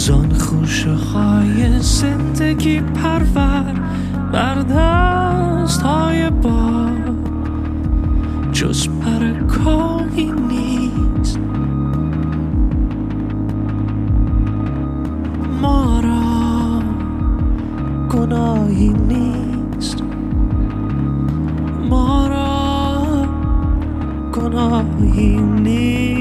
زان خوشه های زندگی پرور بر دست های با جز پرکاهی نیست. ما را گناهی نیست، ما را گناهی نیست.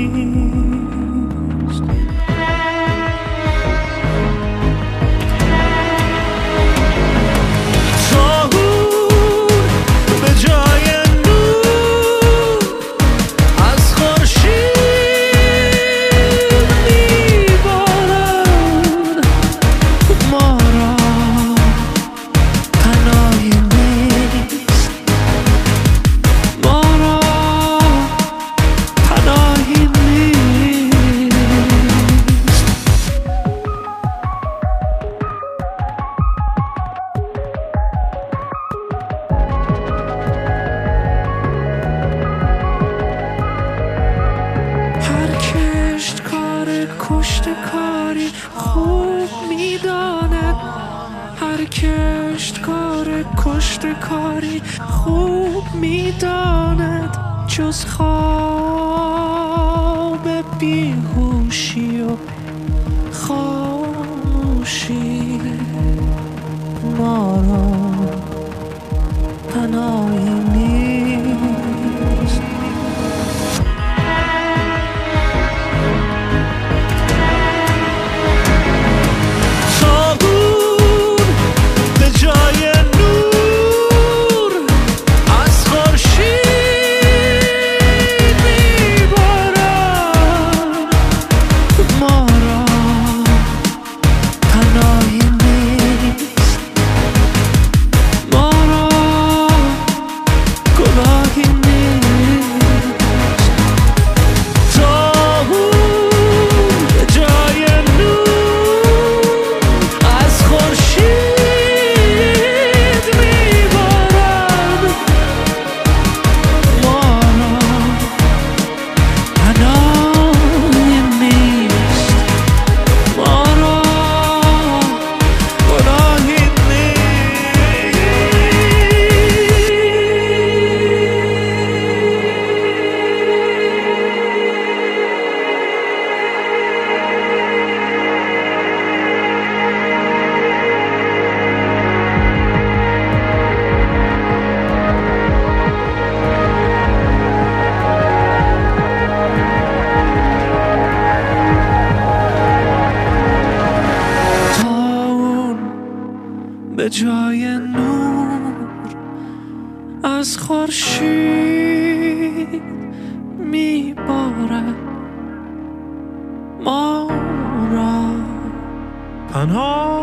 کشتکاری خوب میداند، هر کشتکار کشتکاری خوب میداند جز خواب بیهوشی و خاموشی ما را پناهی نیست. به جای نور از خورشید میبارد، ما را پناه